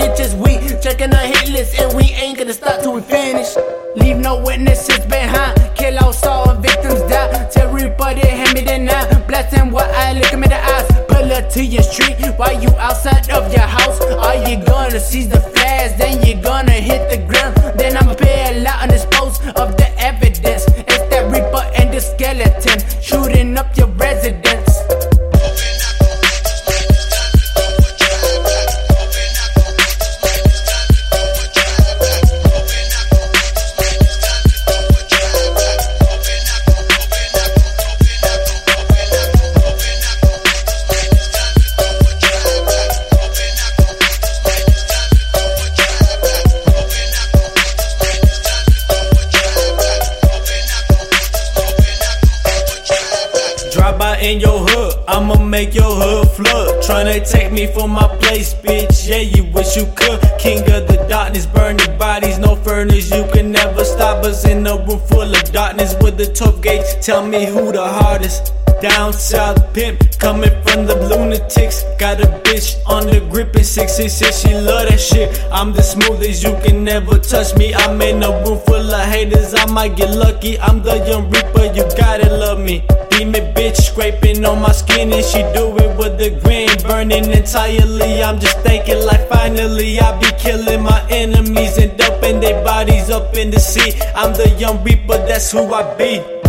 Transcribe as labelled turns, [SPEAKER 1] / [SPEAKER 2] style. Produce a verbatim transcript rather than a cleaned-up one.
[SPEAKER 1] ditches. We checking our hit list and we ain't gonna stop till we finish. Leave no witnesses behind. Kill all saw victims die. Tell Reaper they hand me the nine. Blast them while I look him in the eyes. Pull up to your street while you outside of your house. Are you gonna seize the flags? Then you gonna hit the ground. Then I'ma pay a lot and dispose of the evidence. It's that Reaper and the skeleton shooting up your residence.
[SPEAKER 2] Drop by in your hood, I'ma make your hood flood. Tryna take me from my place, bitch, yeah, you wish you could. King of the darkness, burning bodies, no furnace. You can never stop us in a room full of darkness with the tough gauge. Tell me who the hardest. Down south pimp, coming from the lunatics. Got a bitch on the grip and six six six, she love that shit. I'm the smoothest, you can never touch me. I'm in a room full of haters, I might get lucky. I'm the young Reaper, you gotta love me. Demon bitch scraping on my skin and she do it with a grin. Burning entirely, I'm just thinking like finally I be killing my enemies and dumping their bodies up in the sea. I'm the young Reaper, that's who I be.